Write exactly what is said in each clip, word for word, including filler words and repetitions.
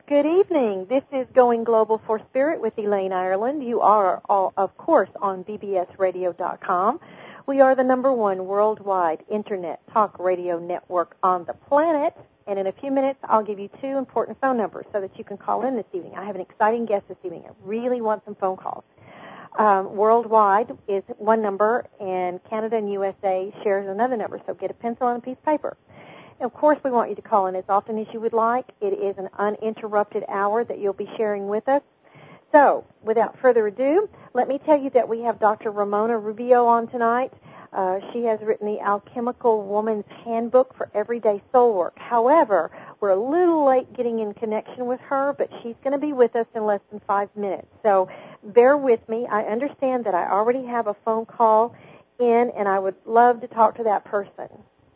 Good evening. This is Going Global for Spirit with Elaine Ireland. You are, all, of course, on B B S radio dot com. We are the number one worldwide Internet talk radio network on the planet. And in a few minutes, I'll give you two important phone numbers so that you can call in this evening. I have an exciting guest this evening. I really want some phone calls. Um, worldwide is one number, and Canada and U S A shares another number, so get a pencil and a piece of paper. And of course, we want you to call in as often as you would like. It is an uninterrupted hour that you'll be sharing with us. So, without further ado, let me tell you that we have Doctor Ramona Rubio on tonight. Uh, she has written the Alchemical Woman's Handbook for Everyday Soul Work. However, we're a little late getting in connection with her, but she's going to be with us in less than five minutes. So bear with me. I understand that I already have a phone call in, and I would love to talk to that person.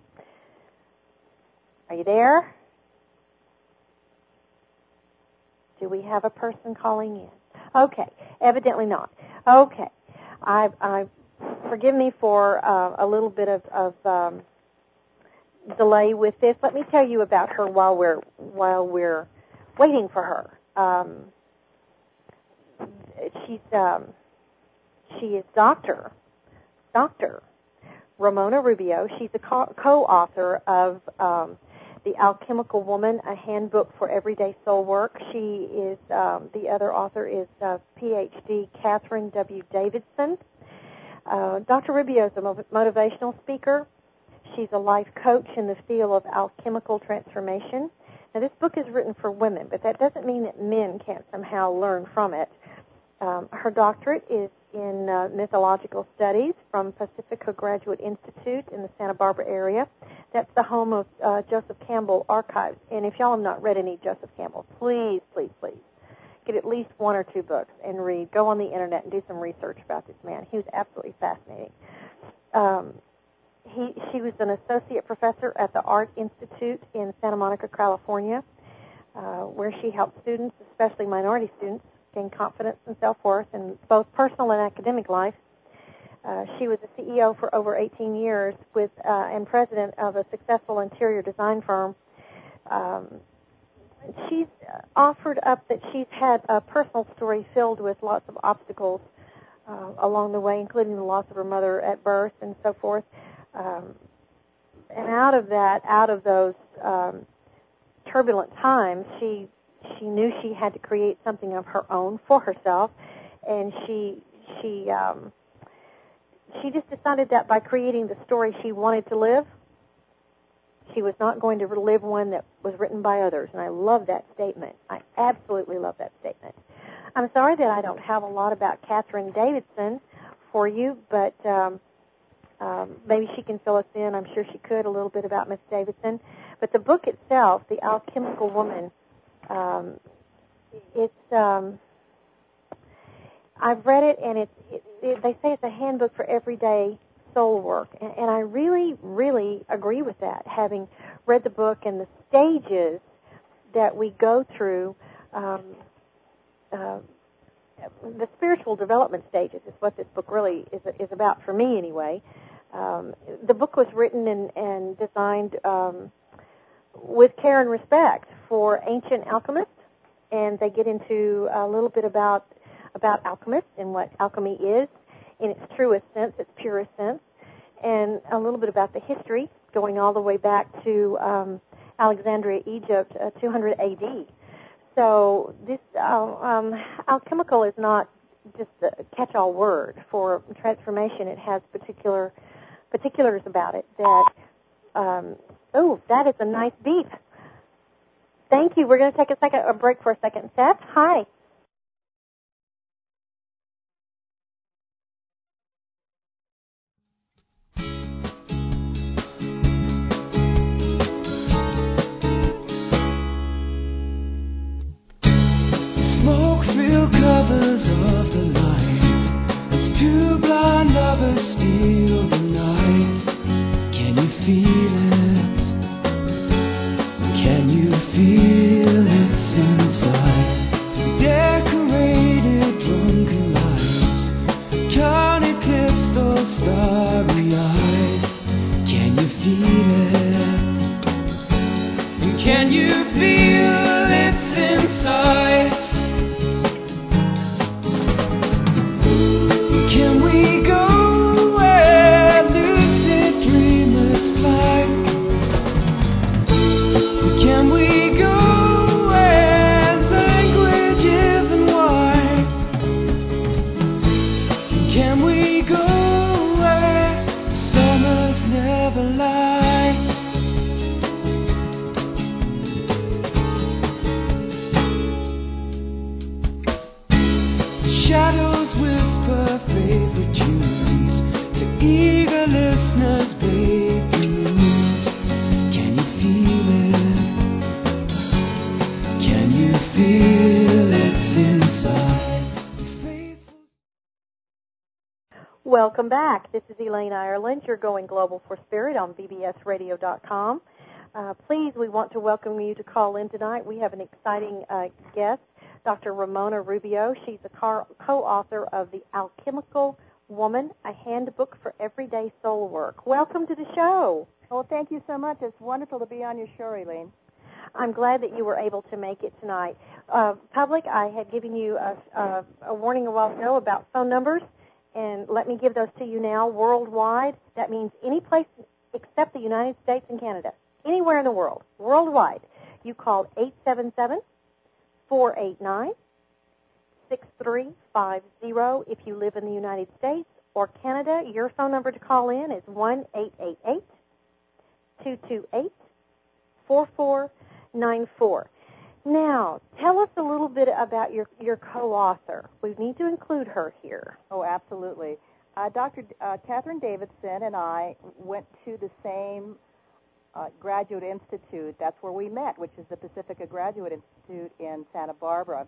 Are you there? Do we have a person calling in? Okay, evidently not. Okay, I, I forgive me for uh, a little bit of, of um, delay with this. Let me tell you about her while we're while we're waiting for her. Um, she's um, she is Doctor Doctor Ramona Rubio. She's a co- co-author of um, The Alchemical Woman, a Handbook for Everyday Soul Work. She is, um, the other author is uh, P H D Catherine W. Davidson. Uh, Doctor Rubio is a motivational speaker. She's a life coach in the field of alchemical transformation. Now, this book is written for women, but that doesn't mean that men can't somehow learn from it. Um, her doctorate is in uh, mythological studies from Pacifica Graduate Institute in the Santa Barbara area. That's the home of uh, Joseph Campbell Archives. And if y'all have not read any Joseph Campbell, please, please, please, get at least one or two books and read. Go on the Internet and do some research about this man. He was absolutely fascinating. Um, he, she was an associate professor at the Art Institute in Santa Monica, California, uh, where she helped students, especially minority students, gain confidence and self-worth in both personal and academic life. Uh, she was a C E O for over eighteen years with uh, and president of a successful interior design firm. Um, she's offered up that she's had a personal story filled with lots of obstacles uh, along the way, including the loss of her mother at birth and so forth. Um, and out of that, out of those um, turbulent times, she she knew she had to create something of her own for herself, and she she um, she just decided that by creating the story she wanted to live, she was not going to live one that was written by others. And I love that statement. I absolutely love that statement. I'm sorry that I don't have a lot about Catherine Davidson for you, but um, um, maybe she can fill us in. I'm sure she could, a little bit about Miss Davidson. But the book itself, The Alchemical Woman, um, it's um, I've read it, and it's it, it, they say it's a handbook for everyday soul work, and, and I really, really agree with that, having read the book and the stages that we go through. Um, uh, the spiritual development stages is what this book really is, is about for me anyway. Um, the book was written and, and designed um, with care and respect for ancient alchemists, and they get into a little bit about about alchemists and what alchemy is in its truest sense, its purest sense, and a little bit about the history going all the way back to um, Alexandria, Egypt, uh, two hundred A D. So this uh, um, alchemical is not just a catch-all word for transformation. It has particular particulars about it that, um, oh, that is a nice beep. Thank you. We're going to take a second, a break for a second. Seth, hi. Smoke-filled covers of the light as two blind lovers steal the night. Can you feel it? Can you feel it inside? Decorated drunken lives can't eclipse those starry eyes. Can you feel it? And can you feel it's inside? Welcome back. This is Elaine Ireland. You're going global for Spirit on B B S radio dot com. Uh, please, we want to welcome you to call in tonight. We have an exciting uh, guest, Doctor Ramona Rubio. She's a car- co-author of The Alchemical Woman, a handbook for everyday soul work. Welcome to the show. Well, thank you so much. It's wonderful to be on your show, Elaine. I'm glad that you were able to make it tonight. Uh, public, I had given you a, a, a warning a while ago about phone numbers, and let me give those to you now. Worldwide, that means any place except the United States and Canada. Anywhere in the world, worldwide, you call eight seven seven, four eight nine, six three five zero. If you live in the United States or Canada, your phone number to call in is one eight eight eight, two two eight, four four nine four. Now, tell us a little bit about your, your co-author. We need to include her here. Oh, absolutely. Uh, Doctor D- uh, Catherine Davidson and I went to the same Uh, Graduate Institute. That's where we met, which is the Pacifica Graduate Institute in Santa Barbara.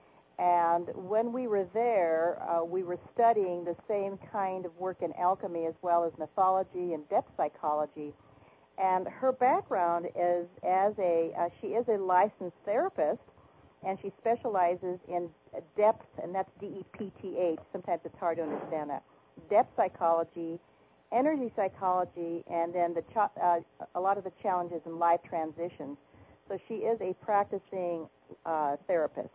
And when we were there, uh, we were studying the same kind of work in alchemy as well as mythology and depth psychology. And her background is as a, uh, she is a licensed therapist, and she specializes in depth, and that's D E P T H. Sometimes it's hard to understand that. Depth psychology, energy psychology, and then the ch- uh, a lot of the challenges in life transitions. So she is a practicing uh, therapist.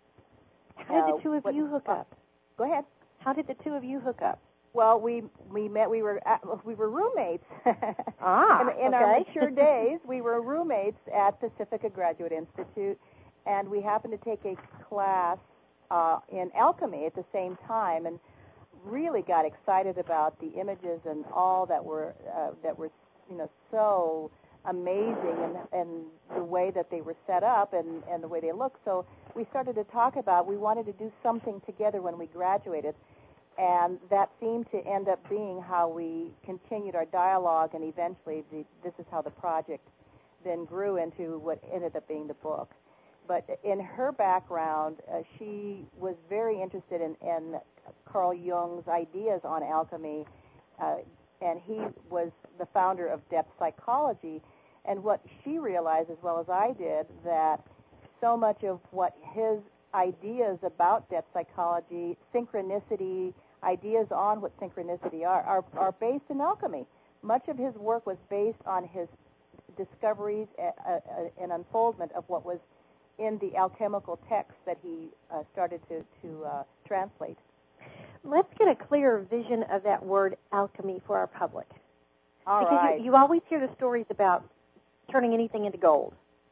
How did uh, the two of what, you hook uh, up? Go ahead. How did the two of you hook up? Well, we we met. We were at, we were roommates. Ah, in, in okay. our mature days, we were roommates at Pacifica Graduate Institute, and we happened to take a class uh, in alchemy at the same time, and really got excited about the images and all that were uh, that were you know so amazing, and and the way that they were set up and and the way they looked. So we started to talk about we wanted to do something together when we graduated, and that seemed to end up being how we continued our dialogue, and eventually the, this is how the project then grew into what ended up being the book. But in her background, uh, she was very interested in, in Carl Jung's ideas on alchemy, uh, and he was the founder of depth psychology. And what she realized, as well as I did, that so much of what his ideas about depth psychology, synchronicity, ideas on what synchronicity are, are, are based in alchemy. Much of his work was based on his discoveries and unfoldment of what was in the alchemical text that he uh, started to, to uh, translate. Let's get a clearer vision of that word alchemy for our public. All because right. you, you always hear the stories about turning anything into gold.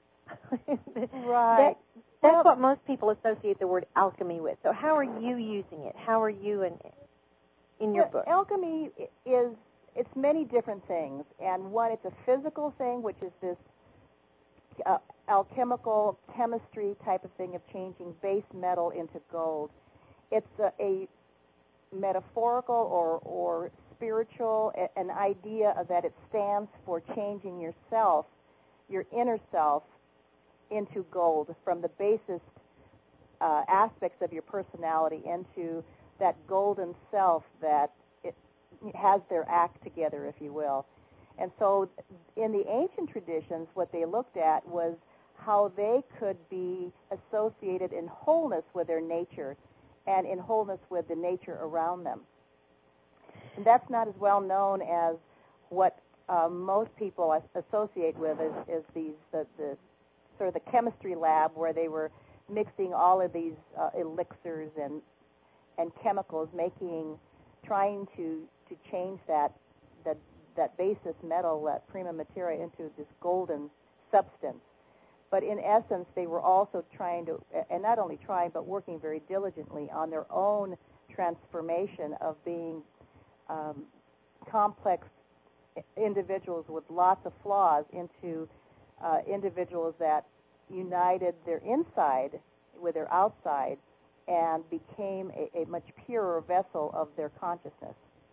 Right. That, that's what most people associate the word alchemy with. So how are you using it? How are you in, in your well, book? Alchemy is, it's many different things. And one, it's a physical thing, which is this uh, alchemical chemistry type of thing of changing base metal into gold. It's a, a metaphorical or, or spiritual, a, an idea that it stands for changing yourself, your inner self, into gold, from the basest uh, aspects of your personality into that golden self that it has their act together, if you will. And so in the ancient traditions, what they looked at was how they could be associated in wholeness with their nature and in wholeness with the nature around them. And that's not as well known as what uh, most people associate with is, is these the, the sort of the chemistry lab where they were mixing all of these uh, elixirs and and chemicals, making, trying to, to change that that that basis metal, that prima materia, into this golden substance. But in essence, they were also trying to, and not only trying, but working very diligently on their own transformation of being um, complex individuals with lots of flaws into uh, individuals that united their inside with their outside and became a, a much purer vessel of their consciousness.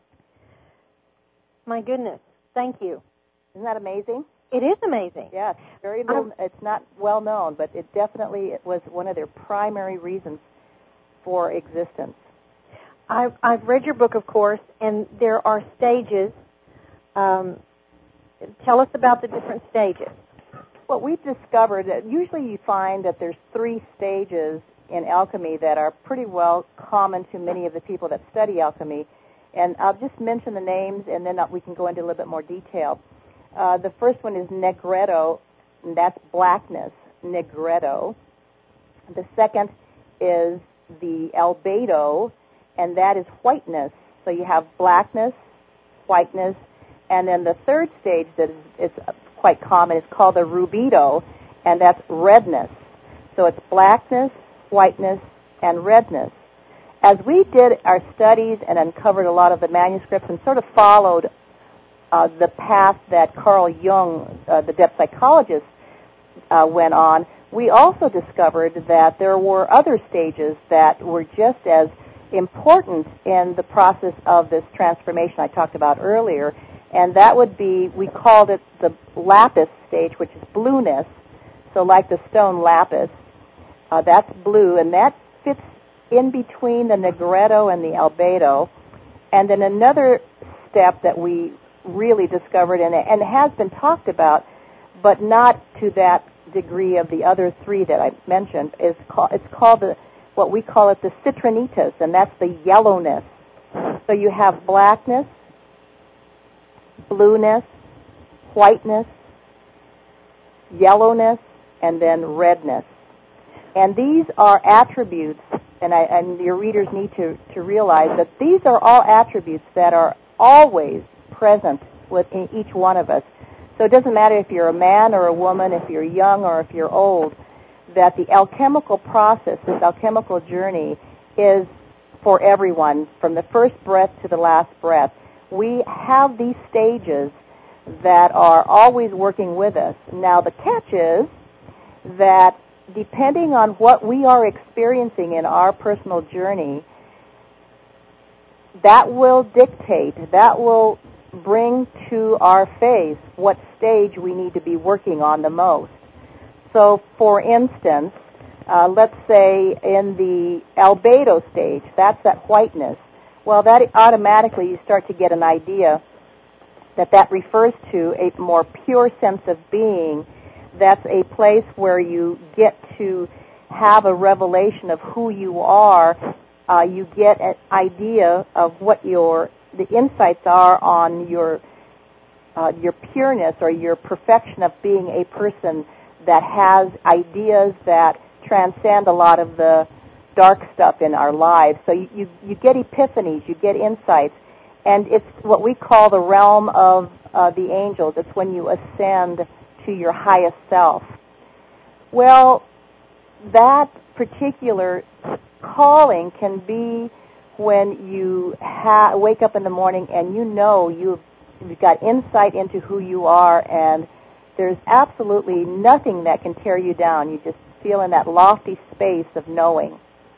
My goodness, thank you. Isn't that amazing? It is amazing. Yes, very little. Um, it's not well known, but it definitely was one of their primary reasons for existence. I've, I've read your book, of course, and there are stages. Um, tell us about the different stages. Well, we've discovered that usually you find that there's three stages in alchemy that are pretty well common to many of the people that study alchemy. And I'll just mention the names, and then we can go into a little bit more detail. Uh, the first one is Negretto, and that's blackness, Negretto. The second is the Albedo, and that is whiteness. So you have blackness, whiteness, and then the third stage that is, is quite common is called the Rubedo, and that's redness. So it's blackness, whiteness, and redness. As we did our studies and uncovered a lot of the manuscripts and sort of followed uh, the path that Carl Jung, uh, the depth psychologist, uh, went on, we also discovered that there were other stages that were just as important in the process of this transformation I talked about earlier, and that would be, we called it the lapis stage, which is blueness, so like the stone lapis, uh, that's blue, and that fits in between the Negretto and the Albedo. And then another step that we really discovered, and, and has been talked about, but not to that degree of the other three that I mentioned, is called, it's called the, what we call it the citrinitas, and that's the yellowness. So you have blackness, blueness, whiteness, yellowness, and then redness. And these are attributes, and, I, and your readers need to, to realize that these are all attributes that are always present within each one of us. So it doesn't matter if you're a man or a woman, if you're young or if you're old, that the alchemical process, this alchemical journey, is for everyone, from the first breath to the last breath. We have these stages that are always working with us. Now, the catch is that depending on what we are experiencing in our personal journey, that will dictate, that will bring to our face what stage we need to be working on the most. So, for instance, uh, let's say in the Albedo stage, that's that whiteness. Well, that automatically you start to get an idea that that refers to a more pure sense of being. That's a place where you get to have a revelation of who you are. Uh, you get an idea of what your the insights are on your uh, your pureness or your perfection of being a person that has ideas that transcend a lot of the dark stuff in our lives. So you, you, you get epiphanies, you get insights, and it's what we call the realm of uh, the angels. It's when you ascend to your highest self. Well, that particular calling can be when you ha- wake up in the morning and you know you've, you've got insight into who you are, and there's absolutely nothing that can tear you down. You just feel in that lofty space of knowing.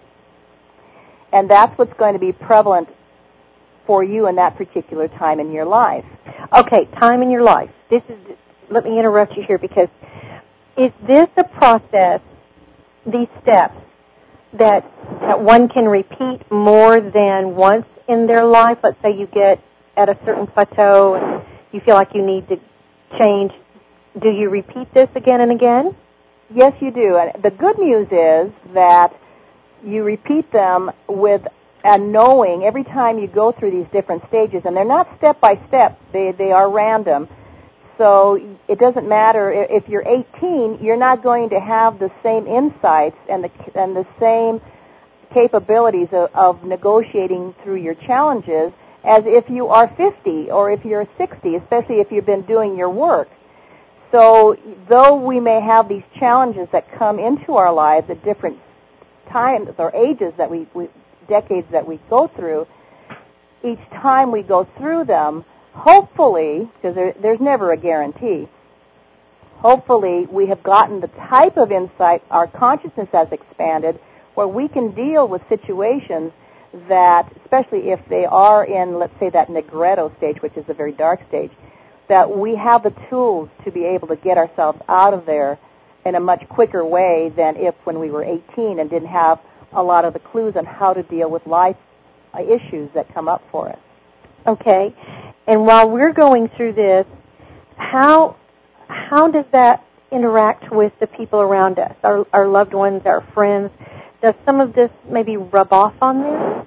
And that's what's going to be prevalent for you in that particular time in your life. Okay, time in your life. This is. Let me interrupt you here, because is this a process, these steps, that, that one can repeat more than once in their life? Let's say you get at a certain plateau and you feel like you need to change. Do you repeat this again and again? Yes, you do. And the good news is that you repeat them with a knowing every time you go through these different stages, and they're not step by step. They they are random. So it doesn't matter if you're eighteen, you're not going to have the same insights and the and the same capabilities of, of negotiating through your challenges as if you are fifty or if you're sixty, especially if you've been doing your work. So though we may have these challenges that come into our lives at different times or ages that we, we decades that we go through, each time we go through them, hopefully, because there, there's never a guarantee, hopefully we have gotten the type of insight, our consciousness has expanded, where we can deal with situations that, especially if they are in, let's say, that Negretto stage, which is a very dark stage, that we have the tools to be able to get ourselves out of there in a much quicker way than if when we were eighteen and didn't have a lot of the clues on how to deal with life uh, issues that come up for us. Okay. And while we're going through this, how how does that interact with the people around us, our, our loved ones, our friends? Does some of this maybe rub off on them?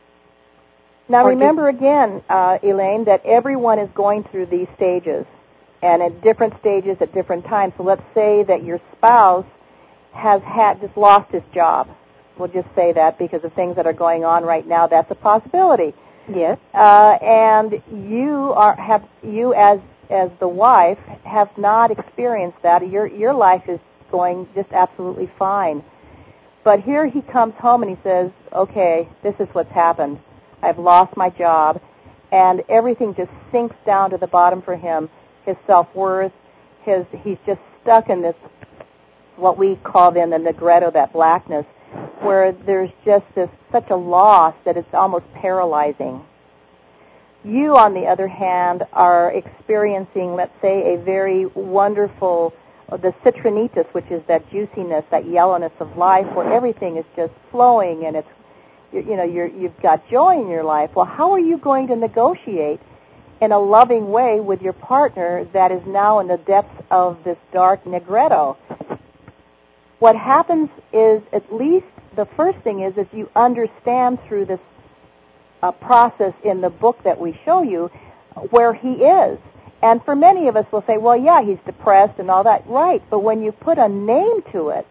Now Or remember again, uh, Elaine, that everyone is going through these stages, and at different stages at different times. So let's say that your spouse has had just lost his job. We'll just say that because of things that are going on right now. That's a possibility. Yes. Uh, and you are have you as as the wife have not experienced that. Your your life is going just absolutely fine. But here he comes home and he says, "Okay, this is what's happened. I've lost my job," and everything just sinks down to the bottom for him. His self-worth, his he's just stuck in this what we call then the negretto, that blackness, where there's just this such a loss that it's almost paralyzing. You, on the other hand, are experiencing, let's say, a very wonderful, the citrinitas, which is that juiciness, that yellowness of life, where everything is just flowing and it's, you know, you're, you've got joy in your life. Well, how are you going to negotiate in a loving way with your partner that is now in the depths of this dark negretto? What happens is, at least the first thing is, is you understand through this uh, process in the book that we show you where he is. And for many of us, we'll say, well, yeah, he's depressed and all that. Right, but when you put a name to it,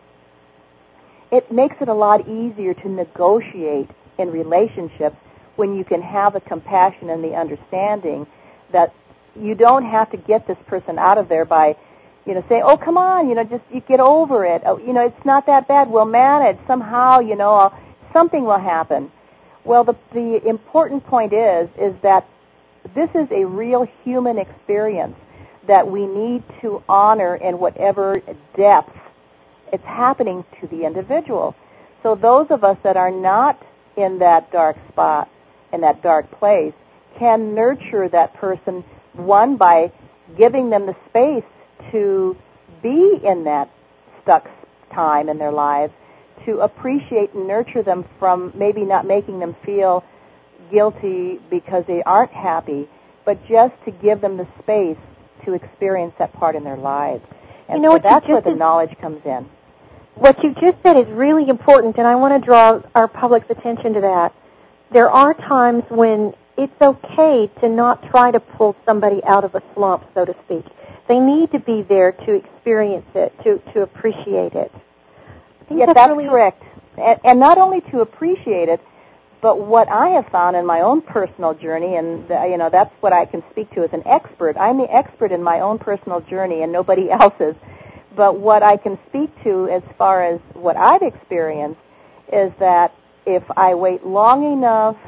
it makes it a lot easier to negotiate in relationships when you can have the compassion and the understanding that you don't have to get this person out of there by, you know, saying, oh, come on, you know, just you get over it. Oh, you know, it's not that bad. We'll manage. Somehow, you know, I'll, something will happen. Well, the, the important point is, is that this is a real human experience that we need to honor in whatever depth it's happening to the individual. So those of us that are not in that dark spot, in that dark place, can nurture that person, one, by giving them the space to be in that stuck time in their lives, to appreciate and nurture them from maybe not making them feel guilty because they aren't happy, but just to give them the space to experience that part in their lives. And you know so what, that's you where just the knowledge comes in. What you just said is really important, and I want to draw our public's attention to that. There are times when it's okay to not try to pull somebody out of a slump, so to speak. They need to be there to experience it, to, to appreciate it. I think Yeah, that's, that's really correct. And, and not only to appreciate it, but what I have found in my own personal journey, and the, you know, that's what I can speak to as an expert. I'm the expert in my own personal journey, and nobody else's. But what I can speak to as far as what I've experienced is that if I wait long enough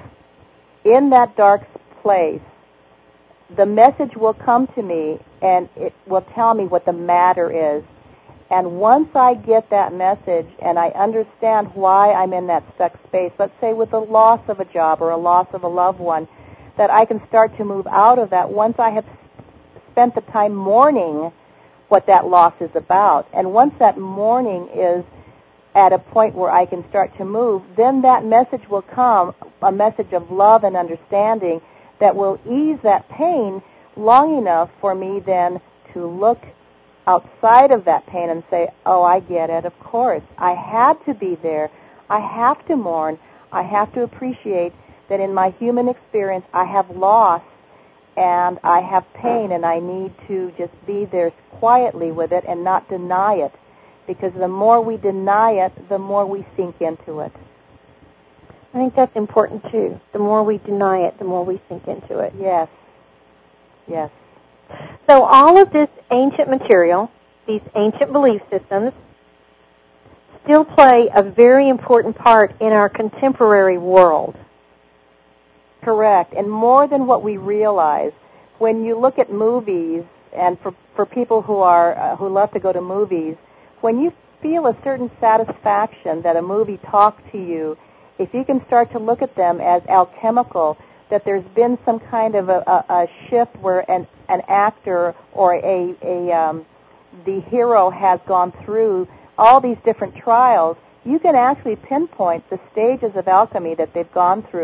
in that dark place, the message will come to me and it will tell me what the matter is. And once I get that message and I understand why I'm in that stuck space, let's say with the loss of a job or a loss of a loved one, that I can start to move out of that once I have spent the time mourning what that loss is about. And once that mourning is at a point where I can start to move, then that message will come, a message of love and understanding that will ease that pain long enough for me then to look outside of that pain and say, oh, I get it, of course. I had to be there. I have to mourn. I have to appreciate that in my human experience I have loss and I have pain, and I need to just be there quietly with it and not deny it. Because the more we deny it, the more we sink into it. I think that's important, too. The more we deny it, the more we sink into it. Yes. Yes. So all of this ancient material, these ancient belief systems, still play a very important part in our contemporary world. Correct. And more than what we realize. When you look at movies, and for, for people who are uh, who love to go to movies, when you feel a certain satisfaction that a movie talks to you, if you can start to look at them as alchemical, that there's been some kind of a, a, a shift where an, an actor or a, a um, the hero has gone through all these different trials, you can actually pinpoint the stages of alchemy that they've gone through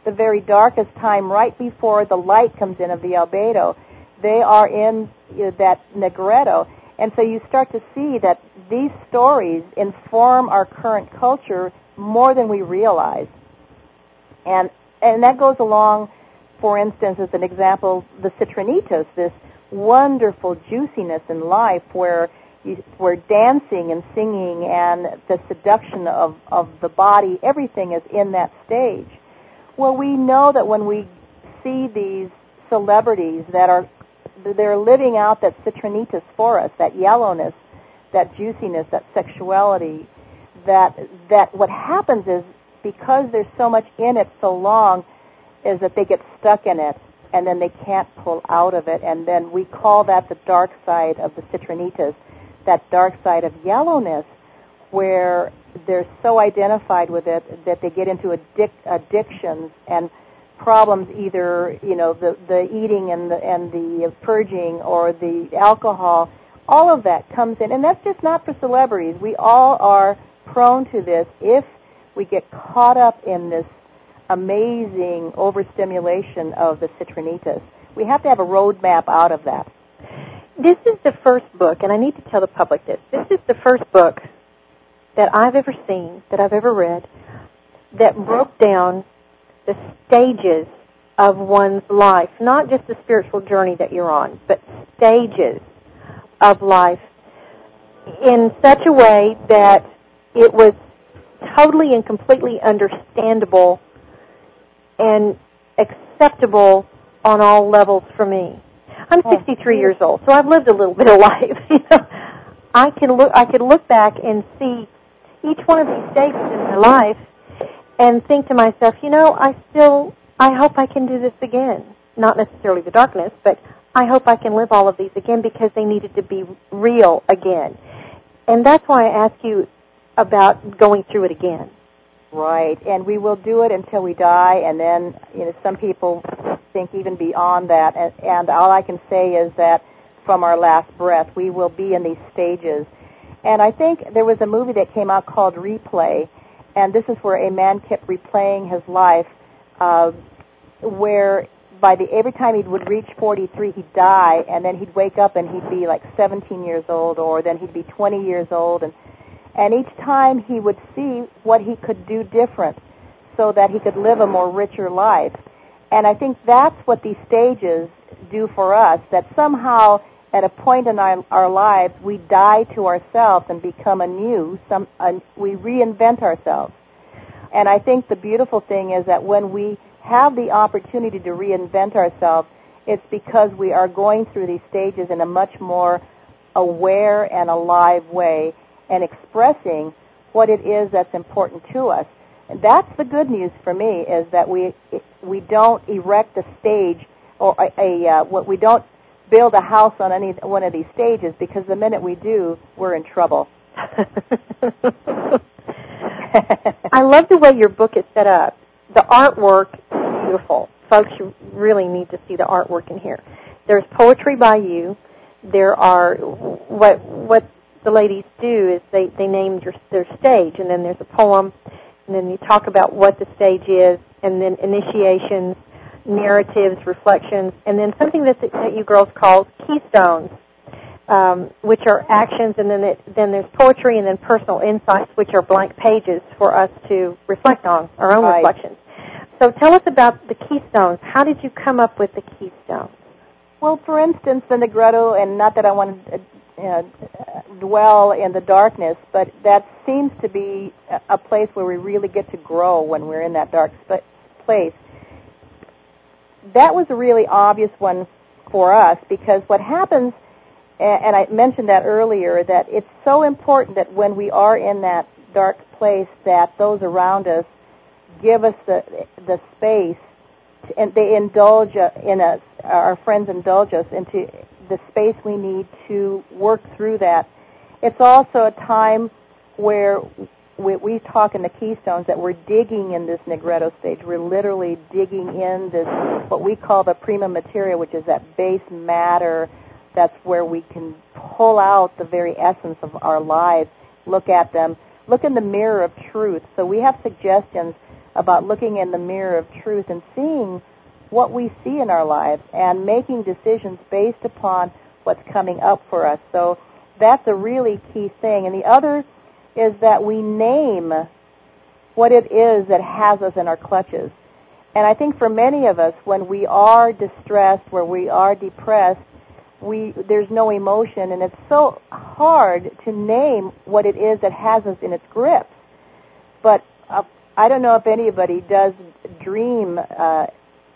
the very darkest time, right before the light comes in of the albedo, they are in you know, that Negretto. And so you start to see that these stories inform our current culture more than we realize. And and that goes along, for instance, as an example, the Citrinitas, this wonderful juiciness in life where you, where dancing and singing and the seduction of, of the body, everything is in that stage. Well, we know that when we see these celebrities that are they're living out that Citrinitas for us, that yellowness, that juiciness, that sexuality, that that what happens is because there's so much in it so long is that they get stuck in it and then they can't pull out of it, and then we call that the dark side of the Citrinitas, that dark side of yellowness where they're so identified with it that they get into addic- addictions and problems, either you know the the eating and the and the purging or the alcohol. All of that comes in, and that's just not for celebrities. We all are prone to this if we get caught up in this amazing overstimulation of the Citrinitas. We have to have a roadmap out of that. This is the first book, and I need to tell the public this. This is the first book that I've ever seen, that I've ever read, that broke down the stages of one's life, not just the spiritual journey that you're on, but stages of life in such a way that it was totally and completely understandable and acceptable on all levels for me. I'm sixty-three years old, so I've lived a little bit of life. You know, I can look, I could look back and see each one of these stages in my life and think to myself, you know, I still, I hope I can do this again. Not necessarily the darkness, but I hope I can live all of these again because they needed to be real again. And that's why I ask you about going through it again. Right, and we will do it until we die, and then, you know, some people think even beyond that, and, and all I can say is that from our last breath, we will be in these stages. And I think there was a movie that came out called Replay, and this is where a man kept replaying his life, uh, where by the every time he would reach forty-three, he'd die, and then he'd wake up and he'd be like seventeen years old, or then he'd be twenty years old, and and each time he would see what he could do different so that he could live a more richer life. And I think that's what these stages do for us, that somehow at a point in our, our lives we die to ourselves and become anew. Some, uh, we reinvent ourselves. And I think the beautiful thing is that when we have the opportunity to reinvent ourselves, it's because we are going through these stages in a much more aware and alive way, and expressing what it is that's important to us. And that's the good news for me, is that we we don't erect a stage or a, a uh, what we don't build a house on any one of these stages, because the minute we do, we're in trouble. I love the way your book is set up. The artwork is beautiful. Folks, you really need to see the artwork in here. There's poetry by you. There are what what the ladies do is they, they name your, their stage, and then there's a poem, and then you talk about what the stage is, and then initiations, narratives, reflections, and then something that, the, that you girls call keystones, um, which are actions, and then it, then there's poetry, and then personal insights, which are blank pages for us to reflect on, our own right. reflections. So tell us about the keystones. How did you come up with the keystones? Well, for instance, the Negretto, and not that I want to uh, dwell in the darkness, but that seems to be a place where we really get to grow when we're in that dark sp- place. That was a really obvious one for us, because what happens, and I mentioned that earlier, that it's so important that when we are in that dark place, that those around us give us the the space, to, and they indulge in us, our friends indulge us into the space we need to work through that. It's also a time where we, we talk in the keystones that we're digging in this Negretto stage. We're literally digging in this, what we call the prima materia, which is that base matter. That's where we can pull out the very essence of our lives, look at them, look in the mirror of truth. So we have suggestions about looking in the mirror of truth and seeing what we see in our lives and making decisions based upon what's coming up for us. So that's a really key thing. And the other is that we name what it is that has us in our clutches. And I think for many of us, when we are distressed, where we are depressed, we there's no emotion, and it's so hard to name what it is that has us in its grip. But uh, I don't know if anybody does dream uh,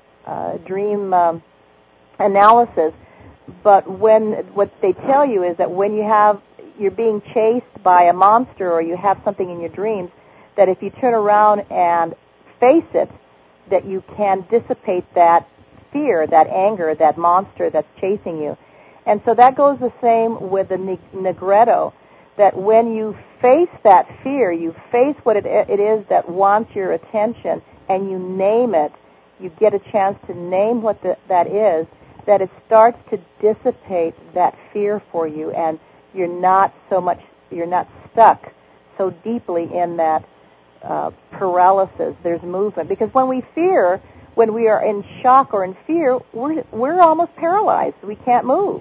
uh, dream um, analysis, but when what they tell you is that when you have you're being chased by a monster or you have something in your dreams, that if you turn around and face it, that you can dissipate that fear, that anger, that monster that's chasing you. And so that goes the same with the Negretto, that when you face that fear, you face what it, it is that wants your attention, and you name it, you get a chance to name what the, that is, that it starts to dissipate that fear for you, and you're not so much, you're not stuck so deeply in that uh, paralysis. There's movement. Because when we fear, when we are in shock or in fear, we're, we're almost paralyzed. We can't move.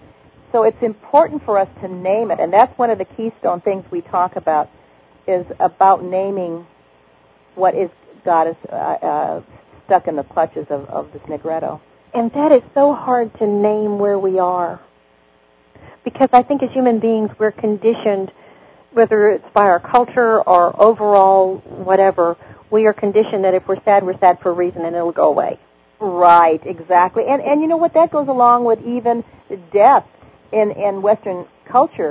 So it's important for us to name it, and that's one of the keystone things we talk about, is about naming what is got us uh, uh, stuck in the clutches of, of this Negretto. And that is so hard to name where we are. Because I think as human beings, we're conditioned, whether it's by our culture or overall whatever, we are conditioned that if we're sad, we're sad for a reason and it'll go away. Right, exactly. And and you know what, that goes along with even death in, in Western culture.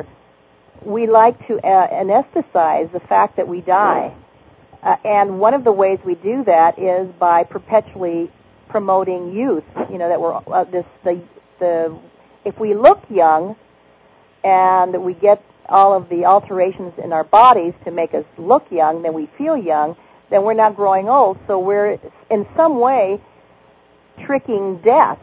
We like to uh, anesthetize the fact that we die. Uh, and one of the ways we do that is by perpetually promoting youth. You know, that we're uh, this the the if we look young and we get all of the alterations in our bodies to make us look young, then we feel young, then we're not growing old. So we're in some way tricking death.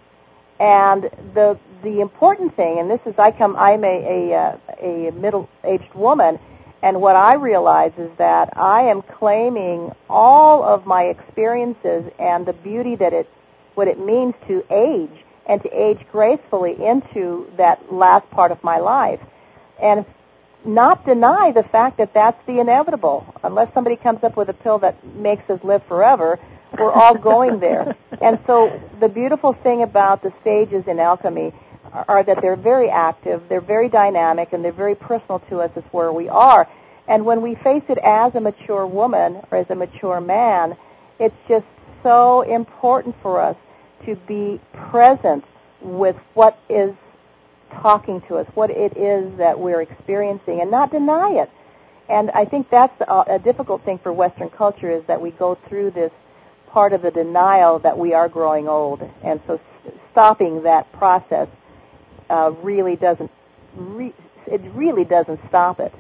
And the the important thing, and this is, I come, I'm a a, a middle-aged woman, and what I realize is that I am claiming all of my experiences and the beauty that it, what it means to age and to age gracefully into that last part of my life, and not deny the fact that that's the inevitable. Unless somebody comes up with a pill that makes us live forever, we're all going there. And so the beautiful thing about the stages in alchemy are, are that they're very active, they're very dynamic, and they're very personal to us as where we are. And when we face it as a mature woman or as a mature man, it's just so important for us to be present with what is talking to us, what it is that we're experiencing, and not deny it. And I think that's a, a difficult thing for Western culture, is that we go through this part of the denial that we are growing old. And so stopping that process uh, really doesn't, re- it really doesn't stop it.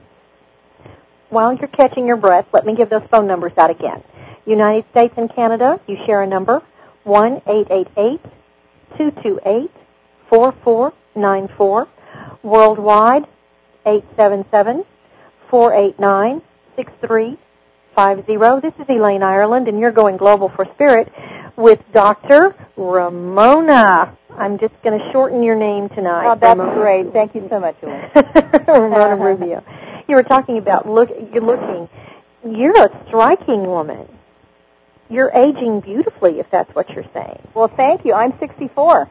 While you're catching your breath, let me give those phone numbers out again. United States and Canada, you share a number, one eight eight eight, two two eight, four four nine four. Worldwide, eight seven seven, four eight nine, six three five zero. This is Elaine Ireland, and you're going global for spirit with Doctor Ramona. I'm just going to shorten your name tonight. Oh, that's Ramona. great. Thank you so much, Elaine. Ramona Rubio. You were talking about look. You're looking. You're a striking woman. You're aging beautifully, if that's what you're saying. Well, thank you. I'm sixty-four.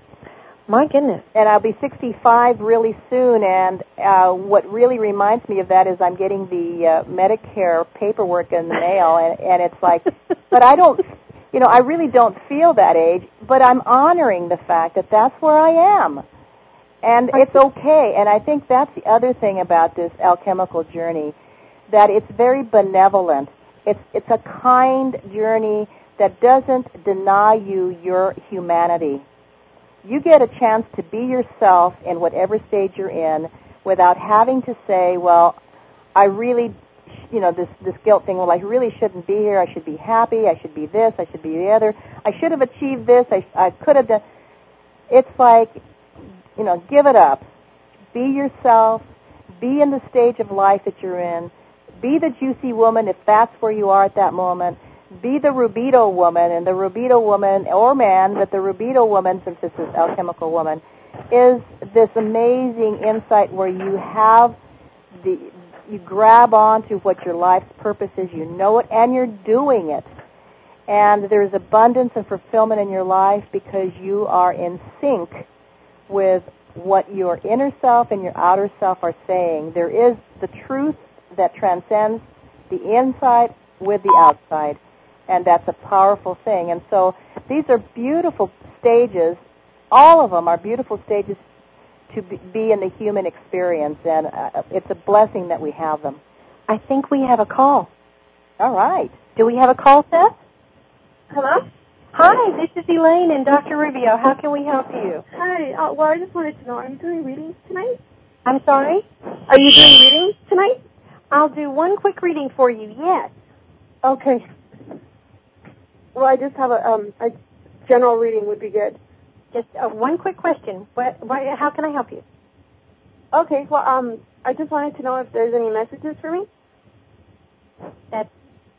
My goodness. And I'll be sixty-five really soon, and uh, what really reminds me of that is I'm getting the uh, Medicare paperwork in the mail, and, and it's like, but I don't, you know, I really don't feel that age, but I'm honoring the fact that that's where I am. And it's okay, and I think that's the other thing about this alchemical journey, that it's very benevolent. It's it's a kind journey that doesn't deny you your humanity. You get a chance to be yourself in whatever stage you're in without having to say, well, I really, you know, this, this guilt thing, well, I really shouldn't be here. I should be happy. I should be this. I should be the other. I should have achieved this. I, I could have done. It's like, you know, give it up. Be yourself. Be in the stage of life that you're in. Be the juicy woman if that's where you are at that moment. Be the rubido woman, and the rubido woman, or man, but the rubido woman, since this is alchemical woman, is this amazing insight where you have the, you grab onto what your life's purpose is, you know it, and you're doing it. And there's abundance and fulfillment in your life because you are in sync with what your inner self and your outer self are saying. There is the truth that transcends the inside with the outside, and that's a powerful thing. And so these are beautiful stages. All of them are beautiful stages to be in the human experience, and uh, it's a blessing that we have them. I think we have a call. All right. Do we have a call, Seth? Hello? Hi, this is Elaine and Doctor Rubio. How can we help you? Hi. Uh, well, I just wanted to know, are you doing readings tonight? I'm sorry? Are you doing readings tonight? I'll do one quick reading for you, yes. Okay. Well, I just have a, um, a general reading would be good. Just uh, one quick question. What, what, how can I help you? Okay, well, um, I just wanted to know if there's any messages for me. That's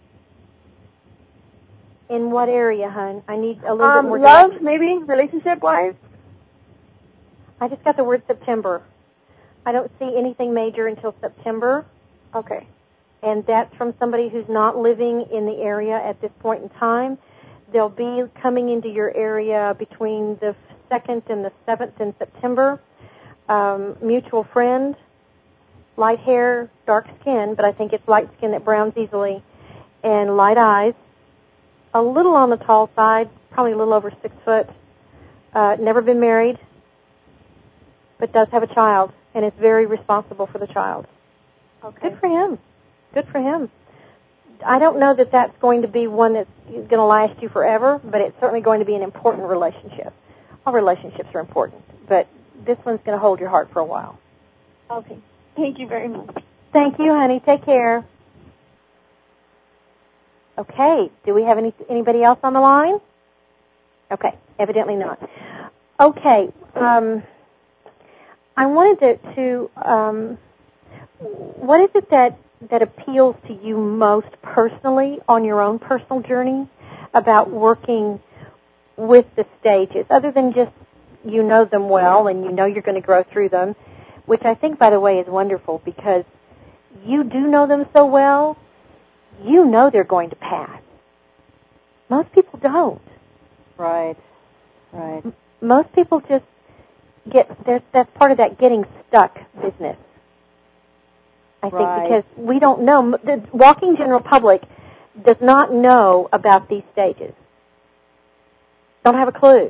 in what area, hon? I need a little um, bit more love, direction. maybe, relationship-wise. I just got the word September. I don't see anything major until September. Okay. And that's from somebody who's not living in the area at this point in time. They'll be coming into your area between the second and the seventh in September. Um, mutual friend, light hair, dark skin, but I think it's light skin that browns easily, and light eyes. A little on the tall side, probably a little over six foot. Uh, never been married, but does have a child, and is very responsible for the child. Okay. Good for him. Good for him. I don't know that that's going to be one that's going to last you forever, but it's certainly going to be an important relationship. All relationships are important, but this one's going to hold your heart for a while. Okay. Thank you very much. Thank you, honey. Take care. Okay. Do we have any anybody else on the line? Okay. Evidently not. Okay. Um, I wanted to, to um, what is it that, that appeals to you most personally on your own personal journey about working with the stages, other than just you know them well and you know you're going to grow through them, which I think, by the way, is wonderful because you do know them so well, you know they're going to pass. Most people don't. Right, right. M- most people just get, that's, that's part of that getting stuck business. I think Right. because we don't know, the walking general public does not know about these stages. Don't have a clue.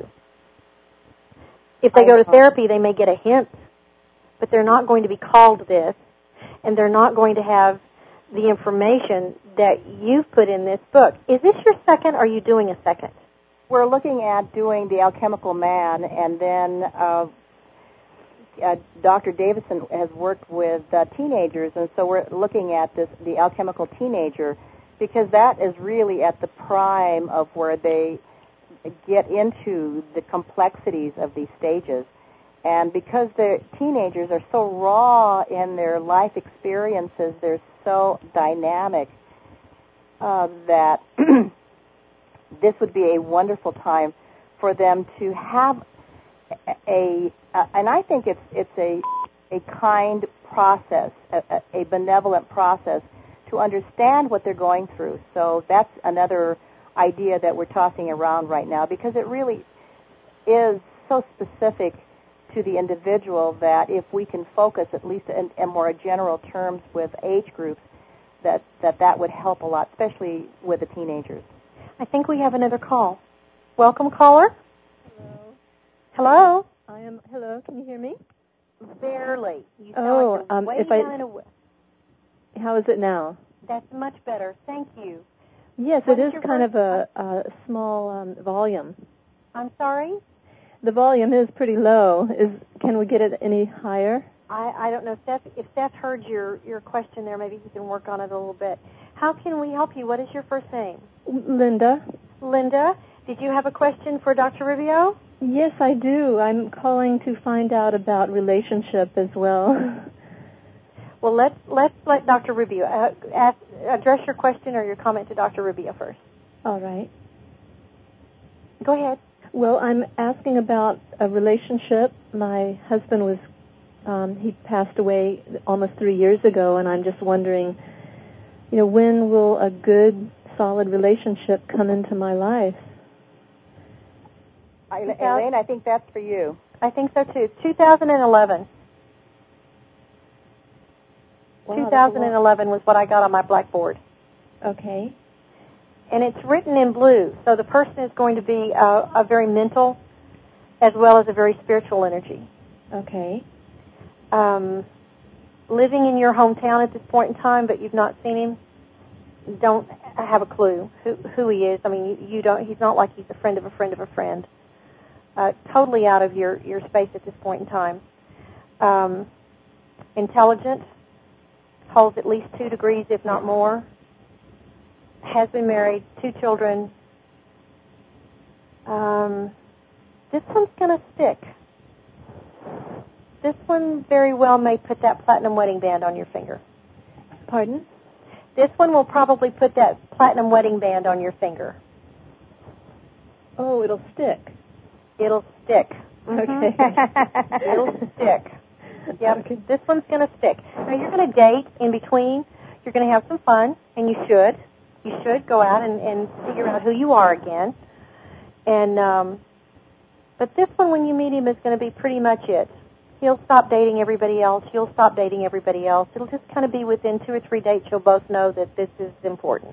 If they I go to know. therapy, they may get a hint, but they're not going to be called this, and they're not going to have the information that you've put in this book. Is this your second, or are you doing a second? We're looking at doing The Alchemical Man, and then uh, uh, Doctor Davison has worked with uh, teenagers, and so we're looking at this, The Alchemical Teenager, because that is really at the prime of where they get into the complexities of these stages. And because the teenagers are so raw in their life experiences, they're so dynamic uh, that this would be a wonderful time for them to have a, a and I think it's it's a a kind process, a, a benevolent process to understand what they're going through. So that's another idea that we're tossing around right now, because it really is so specific to the individual that if we can focus at least in, in more general terms with age groups, that, that that would help a lot, especially with the teenagers. I think we have another call. Welcome, caller. Hello. Hello. I am. Hello. Can you hear me? Barely. You sound Oh, like you're um, way if I- down in a w- How is it now? That's much better. Thank you. Yes, What it is is your kind first- of a, a small um, volume. I'm sorry? The volume is pretty low. Is can we get it any higher? I, I don't know, Seth. If Seth heard your, your question there, maybe he can work on it a little bit. How can we help you? What is your first name? Linda. Linda, did you have a question for Doctor Rubio? Yes, I do. I'm calling to find out about relationship as well. Well, let's let's let Doctor Rubio uh, ask, address your question or your comment to Doctor Rubio first. All right. Go ahead. Well, I'm asking about a relationship. My husband was, um, he passed away almost three years ago, and I'm just wondering, you know, when will a good, solid relationship come into my life? I, Elaine, I think that's for you. I think so, too. two thousand eleven. Wow, two thousand eleven was what I got on my blackboard. Okay. And it's written in blue, so the person is going to be a, a very mental as well as a very spiritual energy. Okay. Um, living in your hometown at this point in time, but you've not seen him, don't have a clue who, who he is. I mean, you, you don't. He's not like he's a friend of a friend of a friend. Uh, totally out of your, your space at this point in time. Um, intelligent, holds at least two degrees, if not more. Has been married, two children. Um, this one's going to stick. This one very well may put that platinum wedding band on your finger. Pardon? This one will probably put that platinum wedding band on your finger. Oh, it'll stick. It'll stick. Okay. It'll stick. Yep. Okay. This one's going to stick. Now, you're going to date in between. You're going to have some fun, and you should. You should go out and, and figure out who you are again. And um, but this one, when you meet him, is going to be pretty much it. He'll stop dating everybody else. You'll stop dating everybody else. It'll just kind of be within two or three dates. You'll both know that this is important.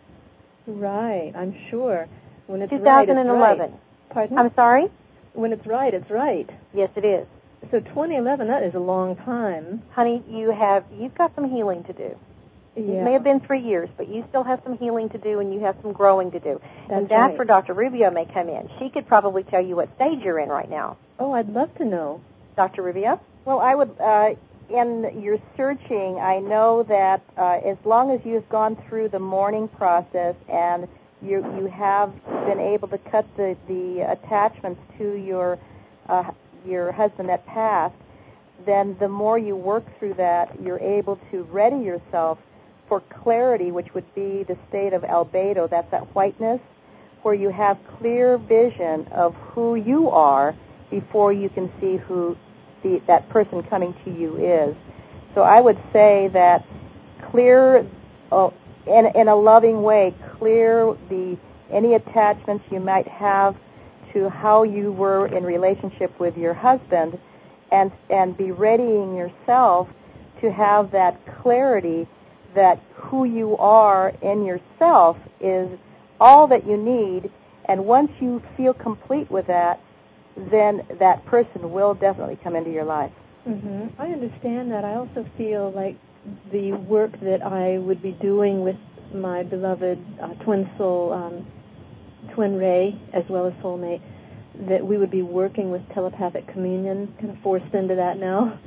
Right, I'm sure. When it's twenty eleven. right, it's right. Pardon? I'm sorry? When it's right, it's right. Yes, it is. So twenty eleven, that is a long time. Honey, you have, you've got some healing to do. Yeah. It may have been three years, but you still have some healing to do and you have some growing to do. That's and that's right. where Doctor Rubio may come in. She could probably tell you what stage you're in right now. Oh, I'd love to know. Doctor Rubio? Well, I would, uh, in your searching, I know that uh, as long as you've gone through the mourning process and you you have been able to cut the, the attachments to your uh, your husband that passed, then the more you work through that, you're able to ready yourself for clarity, which would be the state of albedo, that's that whiteness, where you have clear vision of who you are before you can see who the, that person coming to you is. So I would say that clear, oh, in, in a loving way, clear the any attachments you might have to how you were in relationship with your husband, and and be readying yourself to have that clarity that who you are in yourself is all that you need, and once you feel complete with that, then that person will definitely come into your life. Mm-hmm. I understand that. I also feel like the work that I would be doing with my beloved uh, twin soul, um, twin ray, as well as soulmate, that we would be working with telepathic communion, kind of forced into that now,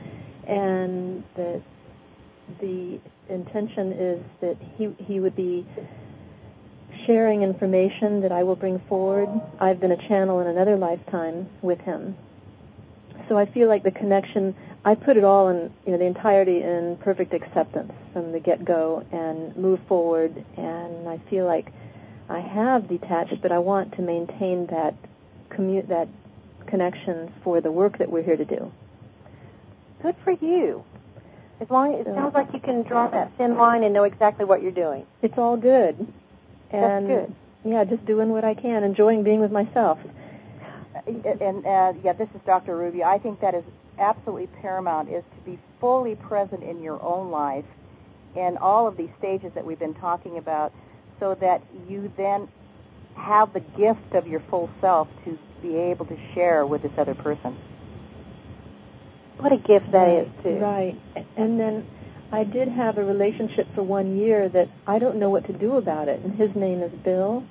and that the intention is that he he would be sharing information that I will bring forward. I've been a channel in another lifetime with him. So I feel like the connection, I put it all in, you know, the entirety in perfect acceptance from the get-go and move forward, and I feel like I have detached, but I want to maintain that commu- that connection for the work that we're here to do. Good for you. As long as it sounds like you can draw that thin line and know exactly what you're doing. It's all good. And That's good. Yeah, just doing what I can, enjoying being with myself. And uh, yeah, this is Doctor Rubio. I think that is absolutely paramount, is to be fully present in your own life in all of these stages that we've been talking about, so that you then have the gift of your full self to be able to share with this other person. What a gift that right, is, too. Right. And then I did have a relationship for one year that I don't know what to do about it, and his name is Bill.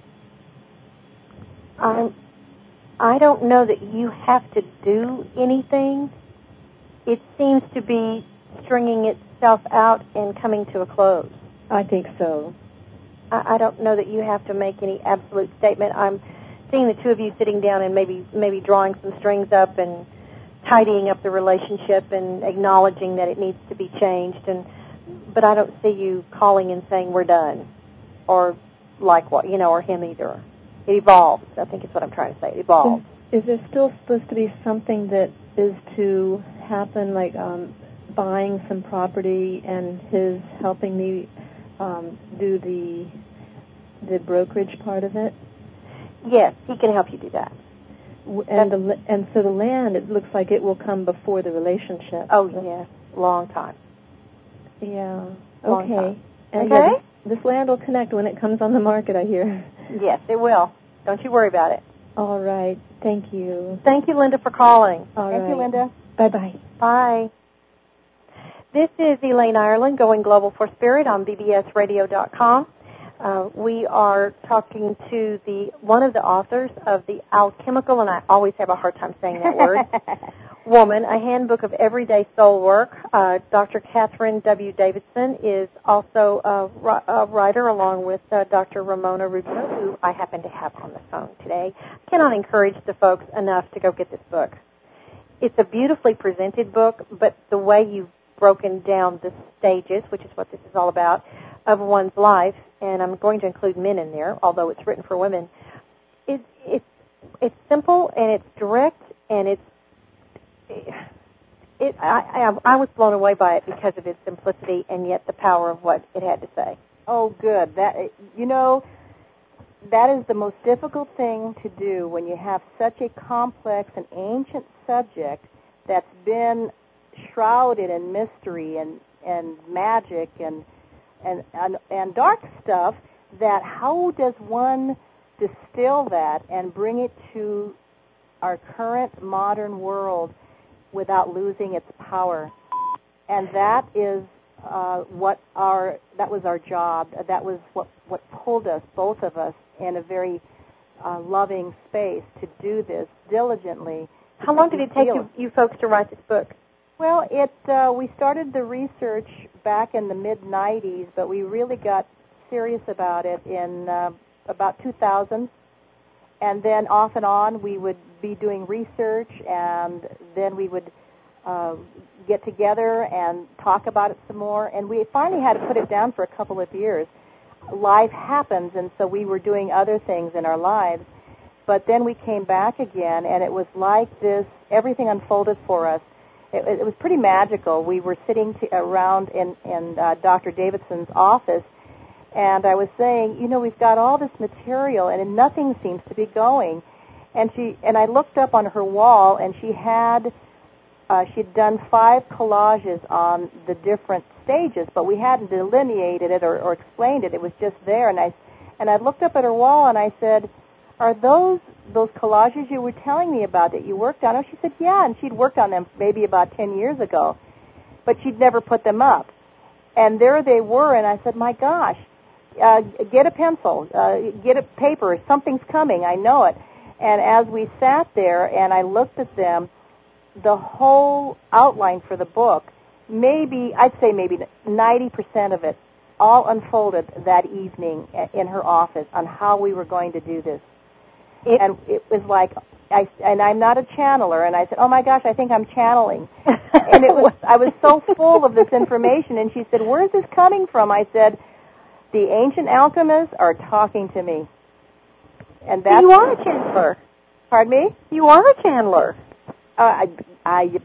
Um, I don't know that you have to do anything. It seems to be stringing itself out and coming to a close. I think so. I, I don't know that you have to make any absolute statement. I'm seeing the two of you sitting down and maybe maybe drawing some strings up and tidying up the relationship and acknowledging that it needs to be changed. And but I don't see you calling and saying we're done, or like what you know, or him either. It evolves. I think is what I'm trying to say. It evolves. Is, is there still supposed to be something that is to happen, like um, buying some property and his helping me um, do the the brokerage part of it? Yes, he can help you do that. And the and so the land, it looks like it will come before the relationship. Oh yes, long time. Yeah. Long Okay. time. And okay. Yeah, this, this land will connect when it comes on the market, I hear. Yes, it will. Don't you worry about it. All right. Thank you. Thank you, Linda, for calling. All Thank right. you, Linda. Bye-bye. Bye. This is Elaine Ireland, Going Global for Spirit on B B S radio dot com. Uh, we are talking to the one of the authors of The Alchemical, and I always have a hard time saying that word, Woman, A Handbook of Everyday Soul Work. Uh, Doctor Catherine W. Davidson is also a, a writer along with uh, Doctor Ramona Rubio, who I happen to have on the phone today. I cannot encourage the folks enough to go get this book. It's a beautifully presented book, but the way you've broken down the stages, which is what this is all about, of one's life, and I'm going to include men in there, although it's written for women. It, it's it's simple and it's direct and it's it. I, I I was blown away by it because of its simplicity and yet the power of what it had to say. Oh, good. That you know, that is the most difficult thing to do when you have such a complex and ancient subject that's been shrouded in mystery and and magic and. And, and and dark stuff, that how does one distill that and bring it to our current modern world without losing its power? And that is uh, what our that was our job. That was what, what pulled us, both of us, in a very uh, loving space to do this diligently. How long did it take you, you folks to write this book? Well, it uh, we started the research back in the mid nineties, but we really got serious about it in uh, about two thousand. And then off and on, we would be doing research, and then we would uh, get together and talk about it some more. And we finally had to put it down for a couple of years. Life happens, and so we were doing other things in our lives. But then we came back again, and it was like this, everything unfolded for us. It, it was pretty magical. We were sitting to, around in, in uh, Doctor Davidson's office, and I was saying, you know, we've got all this material, and nothing seems to be going. And she and I looked up on her wall, and she had uh, she'd done five collages on the different stages, but we hadn't delineated it or, or explained it. It was just there, and I and I looked up at her wall, and I said, "Are those those collages you were telling me about that you worked on?" And she said, "Yeah," and she'd worked on them maybe about ten years ago, but she'd never put them up. And there they were, and I said, "My gosh, uh, get a pencil, uh, get a paper, something's coming, I know it." And as we sat there and I looked at them, the whole outline for the book, maybe, I'd say maybe ninety percent of it, all unfolded that evening in her office on how we were going to do this. It, and it was like, I, and I'm not a channeler, and I said, "Oh my gosh, I think I'm channeling." And it was, I was so full of this information, and she said, "Where's this coming from?" I said, "The ancient alchemists are talking to me." And that's, you are a channeler. Pardon me? You are a channeler. Uh, I,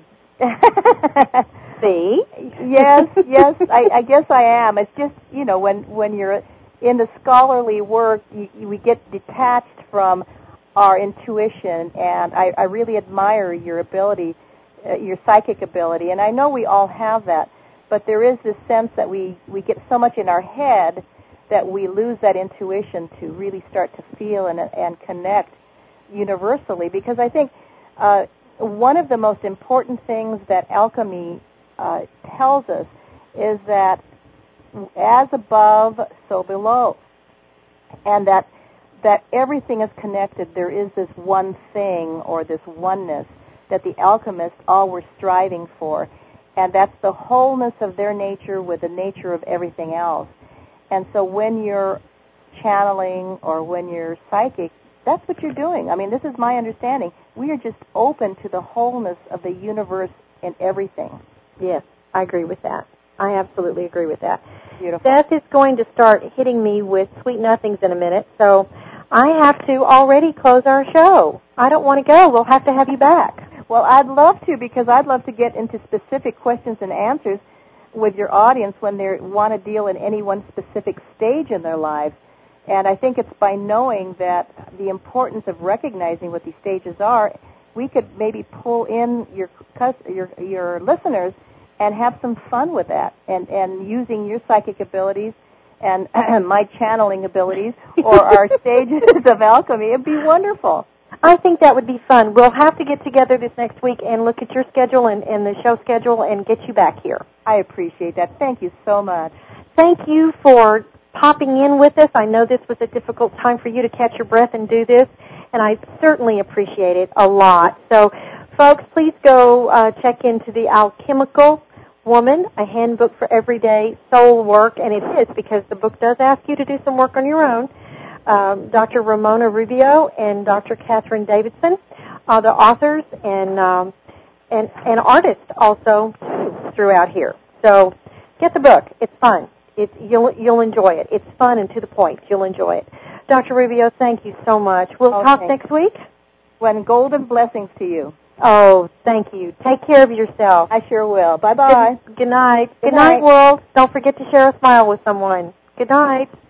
I See? Yes, yes, I, I guess I am. It's just, you know, when, when you're in the scholarly work, you, you, we get detached from our intuition, and I, I really admire your ability, uh, your psychic ability, and I know we all have that, but there is this sense that we, we get so much in our head that we lose that intuition to really start to feel and, and connect universally, because I think uh, one of the most important things that alchemy uh, tells us is that as above, so below, and that that everything is connected. There is this one thing or this oneness that the alchemists all were striving for, and that's the wholeness of their nature with the nature of everything else. And so when you're channeling or when you're psychic, That's what you're doing. I mean, this is my understanding. We are just open to the wholeness of the universe and everything. Yes, I agree with that. I absolutely agree with that. Beautiful. Beth is going to start hitting me with sweet nothings in a minute, so I have to already close our show. I don't want to go. We'll have to have you back. Well, I'd love to, because I'd love to get into specific questions and answers with your audience when they want to deal in any one specific stage in their lives. And I think it's by knowing that the importance of recognizing what these stages are, we could maybe pull in your your, your listeners and have some fun with that, and, and using your psychic abilities and my channeling abilities or our stages of alchemy. It'd be wonderful. I think that would be fun. We'll have to get together this next week and look at your schedule and, and the show schedule and get you back here. I appreciate that. Thank you so much. Thank you for popping in with us. I know this was a difficult time for you to catch your breath and do this, and I certainly appreciate it a lot. So, folks, please go uh, check into The Alchemical Woman, a handbook for everyday soul work, and it is because the book does ask you to do some work on your own. Um, Doctor Ramona Rubio and Doctor Catherine Davidson are the authors and um, and, and artists also throughout here. So get the book. It's fun. It's, you'll you'll enjoy it. It's fun and to the point. You'll enjoy it. Doctor Rubio, thank you so much. We'll okay. talk next week. When golden blessings to you. Oh, thank you. Take care of yourself. I sure will. Bye-bye. Good, good night. Good, good night. night, world. Don't forget to share a smile with someone. Good night.